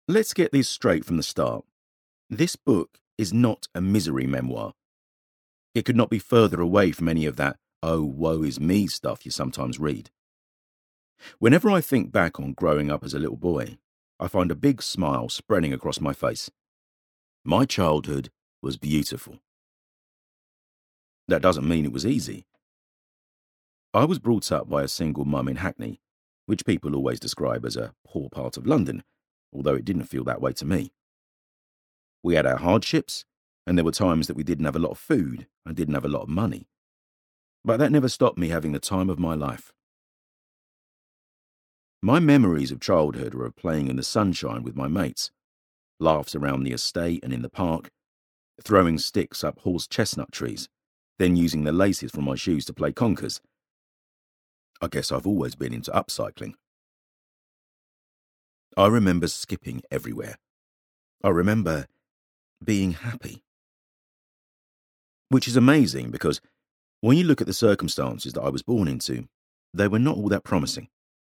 Let's get this straight from the start. This book is not a misery memoir. It could not be further away from any of that "oh, woe is me" stuff you sometimes read. Whenever I think back on growing up as a little boy, I find a big smile spreading across my face. My childhood was beautiful. That doesn't mean it was easy. I was brought up by a single mum in Hackney, which people always describe as a poor part of London, although it didn't feel that way to me. We had our hardships, and there were times that we didn't have a lot of food and didn't have a lot of money. But that never stopped me having the time of my life. My memories of childhood are of playing in the sunshine with my mates, laughs around the estate and in the park, throwing sticks up horse chestnut trees, then using the laces from my shoes to play conkers. I guess I've always been into upcycling. I remember skipping everywhere. I remember being happy. Which is amazing because when you look at the circumstances that I was born into, they were not all that promising.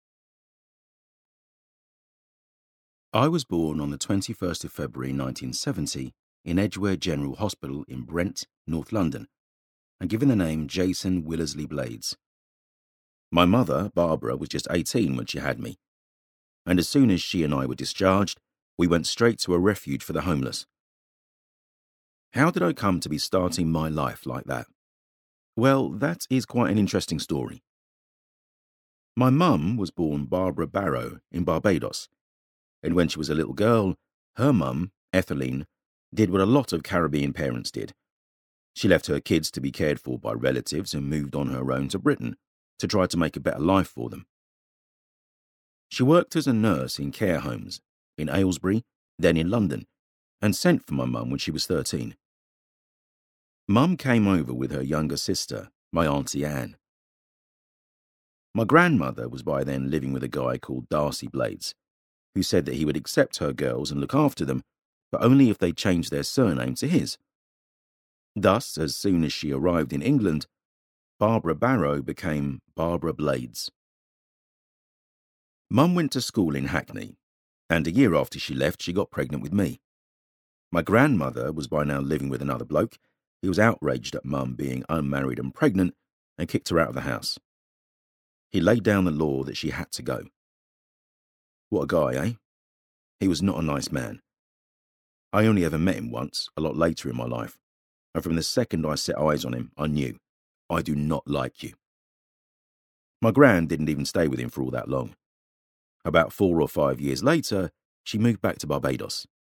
I was born on the 21st of February 1970 in Edgware General Hospital in Brent, North London, and given the name Jason Willersley Blades. My mother, Barbara, was just 18 when she had me, and as soon as she and I were discharged, we went straight to a refuge for the homeless. How did I come to be starting my life like that? Well, that is quite an interesting story. My mum was born Barbara Barrow in Barbados, and when she was a little girl, her mum, Etheline, did what a lot of Caribbean parents did. She left her kids to be cared for by relatives and moved on her own to Britain to try to make a better life for them. She worked as a nurse in care homes, in Aylesbury, then in London, and sent for my mum when she was 13. Mum came over with her younger sister, my Auntie Anne. My grandmother was by then living with a guy called Darcy Blades, who said that he would accept her girls and look after them, but only if they changed their surname to his. Thus, as soon as she arrived in England, Barbara Barrow became Barbara Blades. Mum went to school in Hackney, and a year after she left, she got pregnant with me. My grandmother was by now living with another bloke. He was outraged at Mum being unmarried and pregnant and kicked her out of the house. He laid down the law that she had to go. What a guy, eh? He was not a nice man. I only ever met him once, a lot later in my life, and from the second I set eyes on him, I knew, I do not like you. My gran didn't even stay with him for all that long. About 4 or 5 years later, she moved back to Barbados.